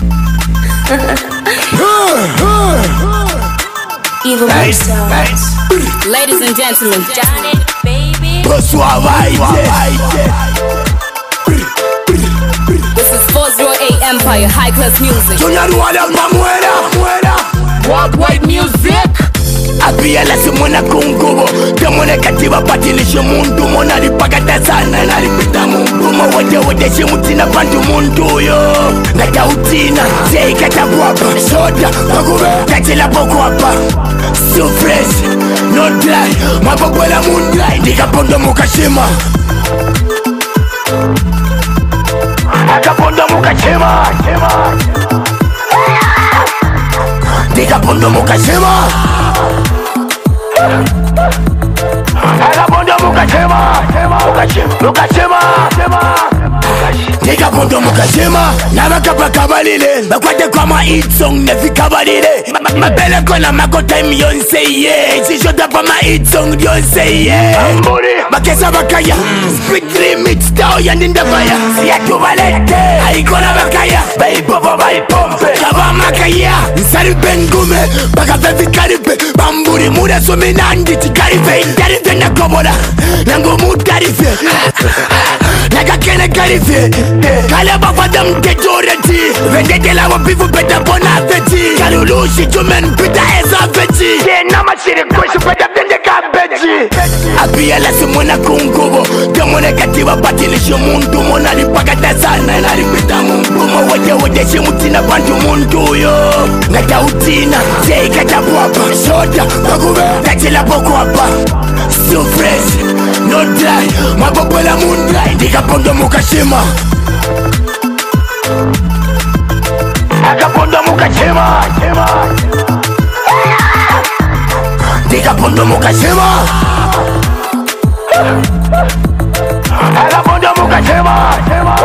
Evil Ladies and gentlemen, Johnny, baby. This is 408 Empire, high class music. Worldwide music. Abia la simona kungubo Demone katiba patilisho mundu Mona lipagata sana na lipita mundu Mwa shimutina bantu mundu yo Ngata utina, zei kata buwapa Soda, magube, kachila poko wapa So fresh, no dry Mapokwela mundai, nika pondo mukashima Akapondo mukashima Nika pondo mukashima Nika pondo mukashima Nama kapa kabalile Bakwate kwa ma hit song nefi kabalile Mabele kona mako time yonse ye Chishota pa ma hit song yonse ye Makesa bakaya Split remix tao yandinda fire Siya tubalete Aikona bakaya Baipopo baipompe Kaba makaya Nsari bengume Baka fevi karipe Bamburi muda suminandi Chikarife Indarife na kobola Nangu mutarife Naga kene karife Kale bafada mtetoreti Vendete la wapifu peta bona feti Kalulushi jumen pita eza feti Kena machiri kweshi peta vende kabeji Abia la simona kungubo Demone katiba patilisho mundu Mona lipagata sana na lipita mundu Mwa shimutina bantu mundu yo Ngata utina, zei kata buwapa Soda, magube, kachila poko wapa So fresh, no dry Mapokwela mundai, nika pondo mukashima Akapondo mukashima Nika pondo mukashima Akapondo mukashima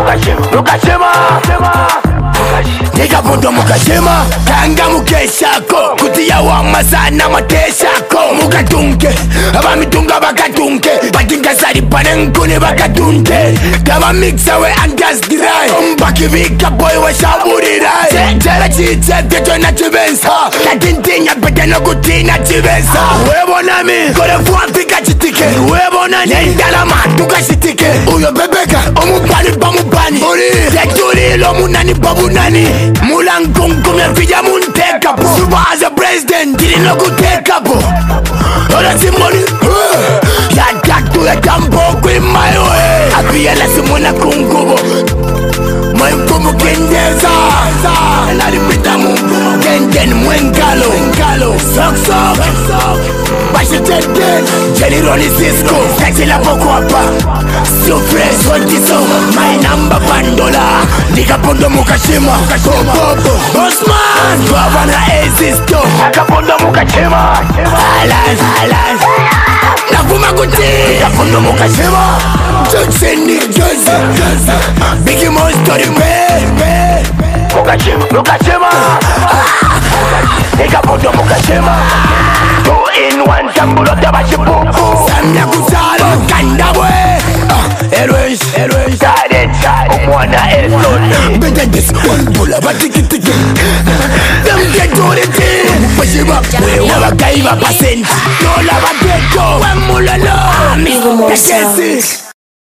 Nika pondo mukashima Kanga mukeshako Kutia wama sana mateshako Mukatunke Abamitunga bakatunke Batinga sari panenkune bakatunke Kama mixa we angas dry Mbaki vika boy we shaburi rai Jera chitse vyeto na chibensa Latintinya pete no kutina chibensa Uwebo nami Kore fuafika chitike Uwebo nani Nendala matuka chitike Uyo bebeka Omupani pamupani Uri Teturi lo munani babunani Mulankunkume vija munteka po Suba as a president Dili no kuteka po Ola simoni Yadatu ya tampo kwi mayo Abia la simona kungubo Mwenkumu kendeza Nalipita mungu Kenden mwengalo Sok Bashitete Jelly Ronnie Cisco Sexy la poko wapa So fresh Sontiso My number bandola Nika pondo mukashima Osman Twavana existo Akapondo mukashima Alan Nakuma kuti Nika pondo mukashima Jackson Nick Jersey Biggie Mo story Mukashima Nika pondo mukashima 2-in-1 Sambulo tabashipupu Samya kusalo Kandabwe Erwes Sade Umwana Elson Benjadis Wandula Batikitiki Them get to the team Pashiba Wabakaiba Pasenti Nola Bageto Wamulalo Kakesi